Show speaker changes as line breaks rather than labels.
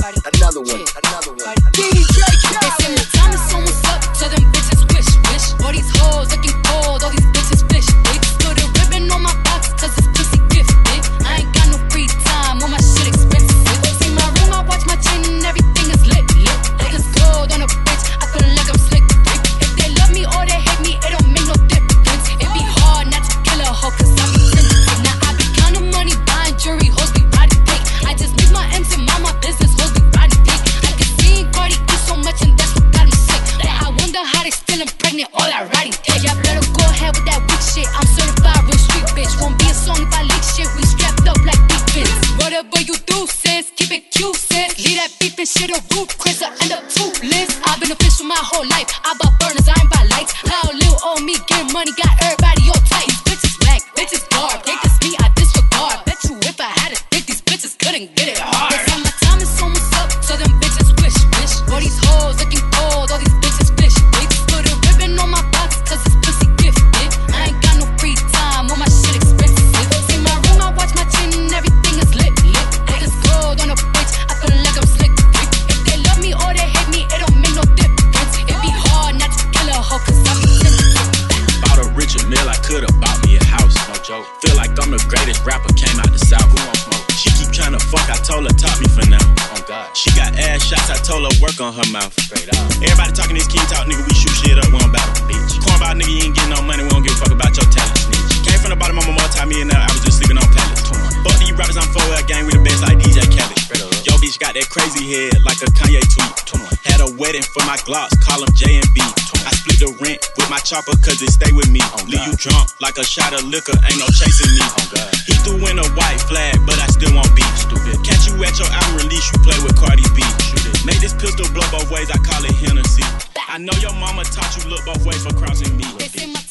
Another one. DJ Khaled.
They say my time is almost up, so them bitches wish. All these hoes looking cold, all these bitches fish. Put a ribbon on my box, cause it's pussy gifted. I ain't got no free time, all my shit expensive. See my room, I watch my chain and everything is lit. Niggas gold on a bitch, I feel like I'm slick. If they love me or they hate me, it don't make no difference. It be hard not to kill a hoe, cause I be innocent. Now I be counting money, buying jewelry, hoes be riding dick. I just leave my M's in my business, hoes be riding dick. I can see Cardi eat so much and that's what got him sick. But I wonder how they still pregnant, all that riding dick. Y'all better go ahead with that weak shit, I'm certified real street bitch. Won't be a song if I leak shit, we strapped up like defense. Whatever you do, sis, keep it cute, sis. Leave that beef and shit a root, Chris, I end up toothless. I've been official my whole life, I bought burners, I ain't buy lights. How little old me getting money, got everybody all tight. These bitches whack, bitches garb, they diss me, I disregard. Bet you if I had a dick, these bitches couldn't get it hard. They say my time is almost up, so them bitches wish. All these hoes looking cold, all these bitches fish. Put a ribbon on my box, cause it's pussy gifted. I ain't got no free time, all my shit expensive. See my room, I watch my chain and everything is lit. Niggas gold on a bitch, I feel like I'm slick. If they love me or they hate me, it don't make no difference. It be hard not to kill a hoe, cause I be innocent.
Bought a richer meal, I could've bought me a house, no joke. Feel like I'm the greatest rapper, came out the south. Who won't smoke? She keep tryna fuck, I told her top me for now. Oh God. She got ass shots, I told her work on her mouth. Straight out. Everybody talking this king talk, nigga, we shoot shit up, we don't battle, bitch. Cornball nigga, you ain't getting no money, we don't give a fuck about your talent, snitch. Came from the bottom, I'm a multi-millionaire, I was just sleeping on pallets. Fuck these rappers, I'm 4L gang, we the best like DJ Khaled. Yo bitch got that crazy head, like a Kanye tweet. Had a wedding for my Glocks, call them J and B. I split the rent with my chopper, cause it stay with me. Leave you drunk like a shot of liquor, ain't no chasing me. He threw in a white flag, but I still won't be stupid. Catch you at your album release, you play with Cardi B. Made this pistol blow both ways, I call it Hennessy. I know your mama taught you look both ways for crossing me.